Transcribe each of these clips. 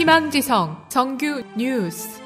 희망지성 정규 뉴스.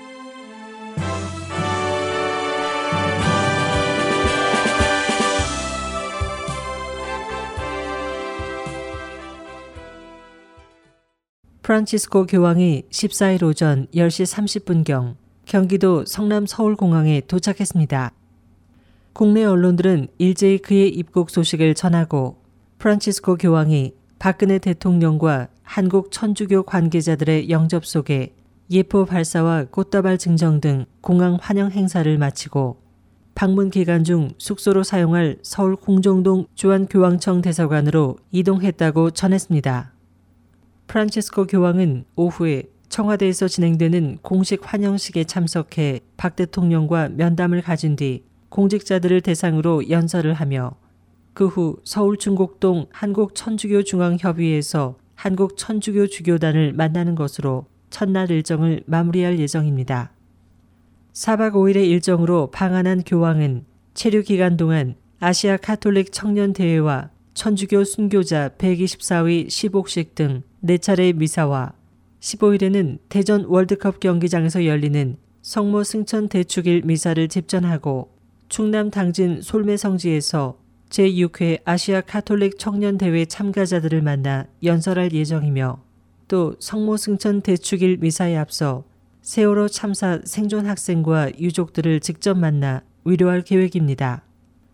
프란치스코 교황이 14일 오전 10시 30분경 경기도 성남 서울공항에 도착했습니다. 국내 언론들은 일제히 그의 입국 소식을 전하고 프란치스코 교황이 박근혜 대통령과 한국 천주교 관계자들의 영접 속에 예포 발사와 꽃다발 증정 등 공항 환영 행사를 마치고 방문 기간 중 숙소로 사용할 서울 공정동 주한교황청 대사관으로 이동했다고 전했습니다. 프란치스코 교황은 오후에 청와대에서 진행되는 공식 환영식에 참석해 박 대통령과 면담을 가진 뒤 공직자들을 대상으로 연설을 하며 그 후 서울 중곡동 한국천주교중앙협의회에서 한국천주교 주교단을 만나는 것으로 첫날 일정을 마무리할 예정입니다. 4박 5일의 일정으로 방한한 교황은 체류 기간 동안 아시아 가톨릭 청년대회와 천주교 순교자 124위 시복식 등 4차례의 미사와 15일에는 대전 월드컵 경기장에서 열리는 성모 승천 대축일 미사를 집전하고 충남 당진 솔매성지에서 제6회 아시아 가톨릭 청년대회 참가자들을 만나 연설할 예정이며 또 성모 승천 대축일 미사에 앞서 세월호 참사 생존 학생과 유족들을 직접 만나 위로할 계획입니다.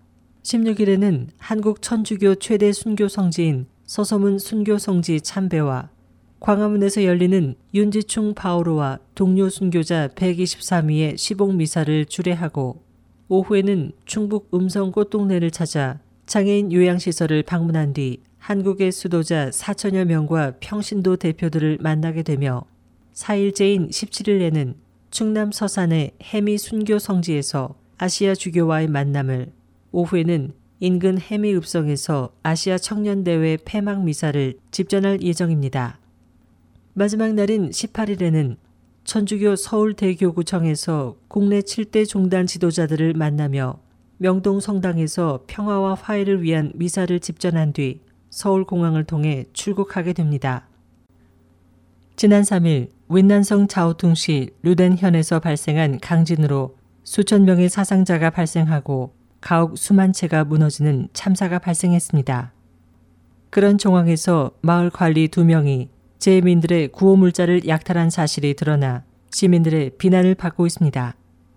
16일에는 한국 천주교 최대 순교 성지인 서서문 순교 성지 참배와 광화문에서 열리는 윤지충 바오로와 동료 순교자 123위의 시복 미사를 주례하고 오후에는 충북 음성 꽃동네를 찾아 장애인 요양시설을 방문한 뒤 한국의 수도자 4천여 명과 평신도 대표들을 만나게 되며 4일째인 17일에는 충남 서산의 해미 순교 성지에서 아시아 주교와의 만남을, 오후에는 인근 해미 읍성에서 아시아 청년대회 폐막 미사를 집전할 예정입니다. 마지막 날인 18일에는 천주교 서울대교구청에서 국내 7대 종단 지도자들을 만나며 명동 성당에서 평화와 화해를 위한 미사를 집전한 뒤 서울공항을 통해 출국하게 됩니다. 지난 3일 윈난성 자오퉁시 류덴현에서 발생한 강진으로 수천 명의 사상자가 발생하고 가옥 수만 채가 무너지는 참사가 발생했습니다. 그런 정황에서 마을 관리 2명이 재민들의 구호물자를 약탈한 사실이 드러나 시민들의 비난을 받고 있습니다.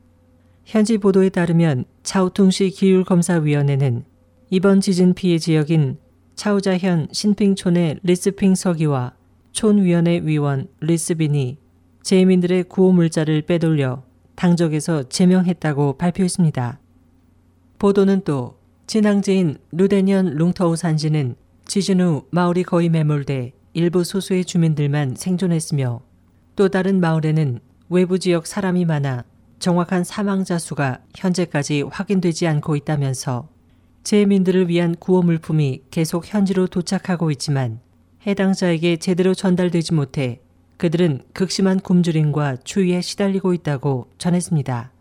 현지 보도에 따르면 차오퉁시 기율검사위원회는 이번 지진 피해 지역인 차우자현 신핑촌의 리스핑 서기와 촌위원회 위원 리스빈이 재민들의 구호물자를 빼돌려 당적에서 제명했다고 발표했습니다. 보도는 또 진앙지인 루데년 룽터우 산지는 지진 후 마을이 거의 매몰돼 일부 소수의 주민들만 생존했으며 또 다른 마을에는 외부 지역 사람이 많아 정확한 사망자 수가 현재까지 확인되지 않고 있다면서 재민들을 위한 구호 물품이 계속 현지로 도착하고 있지만 해당자에게 제대로 전달되지 못해 그들은 극심한 굶주림과 추위에 시달리고 있다고 전했습니다.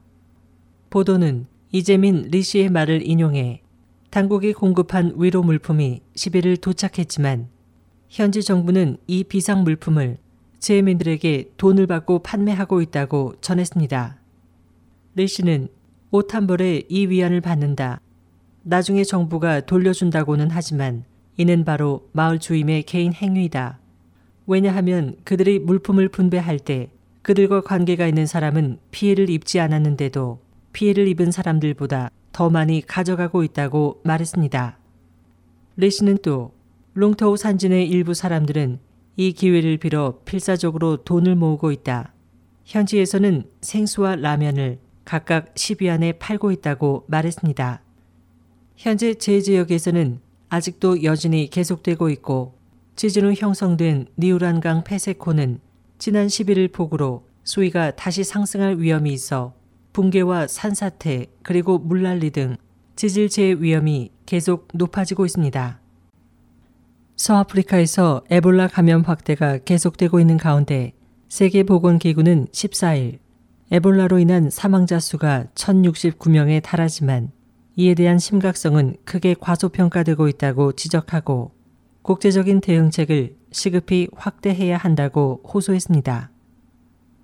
보도는 이재민 리 씨의 말을 인용해 당국이 공급한 위로 물품이 11일 도착했지만 현지 정부는 이 비상 물품을 재민들에게 돈을 받고 판매하고 있다고 전했습니다. 리 씨는 옷 한 벌에 이 위안을 받는다. 나중에 정부가 돌려준다고는 하지만 이는 바로 마을 주임의 개인 행위다. 왜냐하면 그들이 물품을 분배할 때 그들과 관계가 있는 사람은 피해를 입지 않았는데도 피해를 입은 사람들보다 더 많이 가져가고 있다고 말했습니다. 리 씨는 또 룽터우 산진의 일부 사람들은 이 기회를 빌어 필사적으로 돈을 모으고 있다. 현지에서는 생수와 라면을 각각 10위안에 팔고 있다고 말했습니다. 현재 제 지역에서는 아직도 여진이 계속되고 있고 지진 후 형성된 니우란강 폐쇄코는 지난 11일 폭우로 수위가 다시 상승할 위험이 있어 붕괴와 산사태 그리고 물난리 등 지질재해 위험이 계속 높아지고 있습니다. 서아프리카에서 에볼라 감염 확대가 계속되고 있는 가운데 세계보건기구는 14일 에볼라로 인한 사망자 수가 1,069명에 달하지만 이에 대한 심각성은 크게 과소평가되고 있다고 지적하고 국제적인 대응책을 시급히 확대해야 한다고 호소했습니다.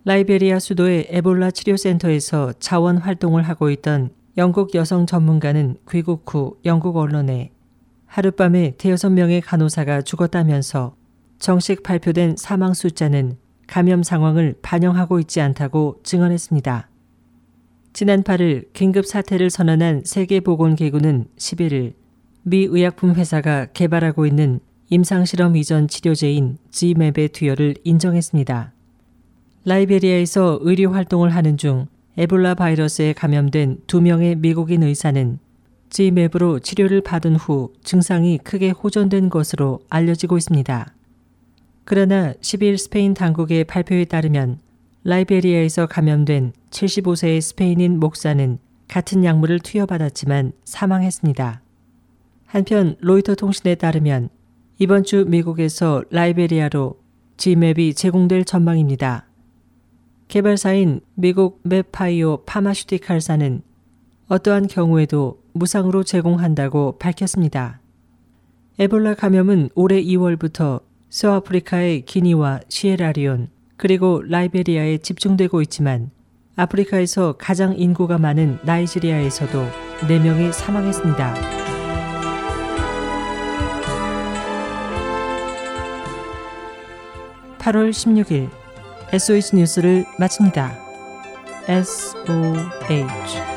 라이베리아 수도의 에볼라 치료센터에서 자원 활동을 하고 있던 영국 여성 전문가는 귀국 후 영국 언론에 하룻밤에 5명의 간호사가 죽었다면서 정식 발표된 사망 숫자는 감염 상황을 반영하고 있지 않다고 증언했습니다. 지난 8일 긴급 사태를 선언한 세계보건기구는 11일 미 의약품 회사가 개발하고 있는 임상실험 이전 치료제인 G맵의 투여를 인정했습니다. 라이베리아에서 의료 활동을 하는 중 에볼라 바이러스에 감염된 2명의 미국인 의사는 G맵으로 치료를 받은 후 증상이 크게 호전된 것으로 알려지고 있습니다. 그러나 10일 스페인 당국의 발표에 따르면 라이베리아에서 감염된 75세의 스페인인 목사는 같은 약물을 투여받았지만 사망했습니다. 한편 로이터 통신에 따르면 이번 주 미국에서 라이베리아로 G맵이 제공될 전망입니다. 개발사인 미국 맵파이오 파마슈티칼사는 어떠한 경우에도 무상으로 제공한다고 밝혔습니다. 에볼라 감염은 올해 2월부터 서아프리카의 기니와 시에라리온 그리고 라이베리아에 집중되고 있지만 아프리카에서 가장 인구가 많은 나이지리아에서도 4명이 사망했습니다. (8월 16일) SOH 뉴스를 마칩니다. SOH